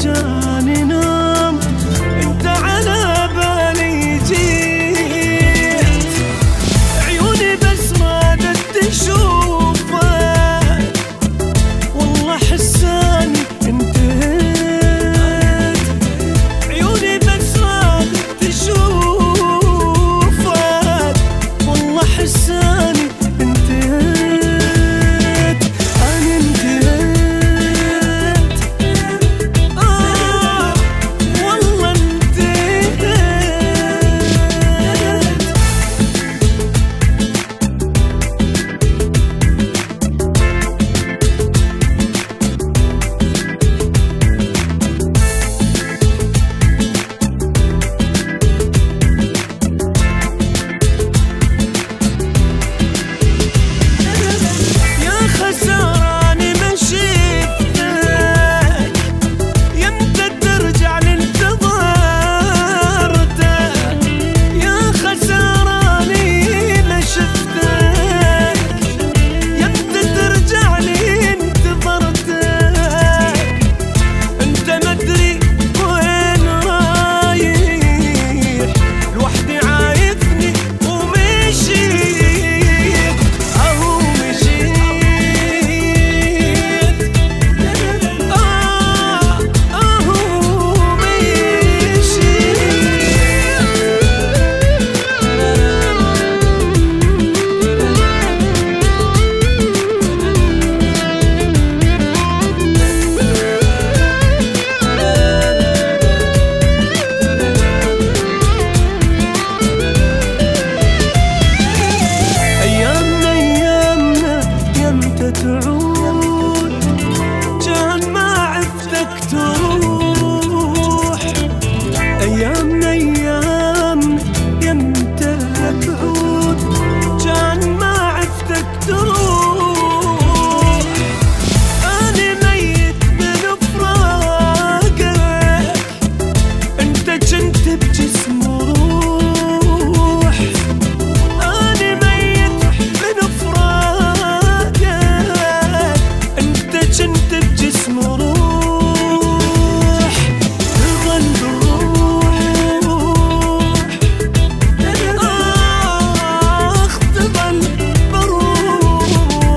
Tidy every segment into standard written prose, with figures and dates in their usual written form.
جاني نوم انت على بالي جيت، عيوني بس رادت تشوفك والله حساني انتهيت، عيوني بس رادت تشوفك والله حساني انتهيت، انا انتهيت والله انتهيت. يا خسارة أنا ما شفتك، يمتى ترجع لانتظارتك، يا خسارة أنا ما شفتك، يمتى ترجع لانتظارتك، أنت ما أدري وين رايح، لوحدي عايفني ومشيت، أهو مشيت أهو أيامنا يمتى تعود، كان ما عفتك تروح، أيامنا يمتى تعود، كان ما عفتك تروح، أنا ميت من فراقك، أنت كنت بجسم وروح، أنا ميت من فراقك، أنت كنت بجسم وروح، تظل بروح تظل بروح.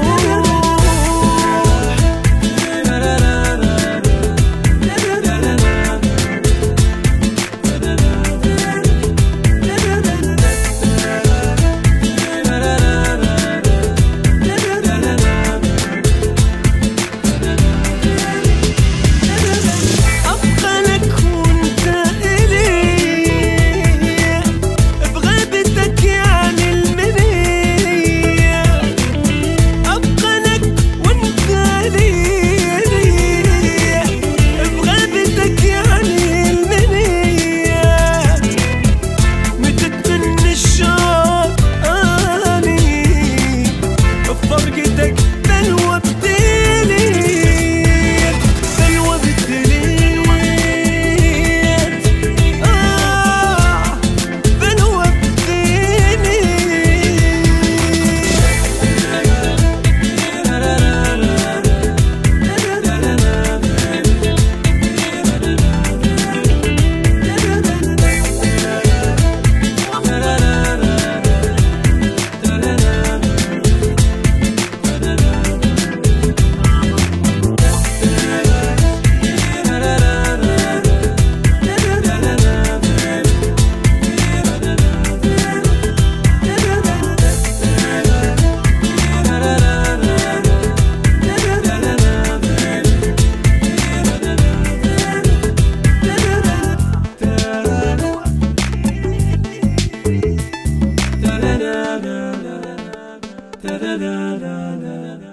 أبقى لك وأنت إلي بغيبتك يعني المنية، أبقى لك وأنت إلي بغيبتك يعني المنية، متت من الشوق أني بفرقتك بلوى ابتليت، بلوى ابتليت بلوى da da da da da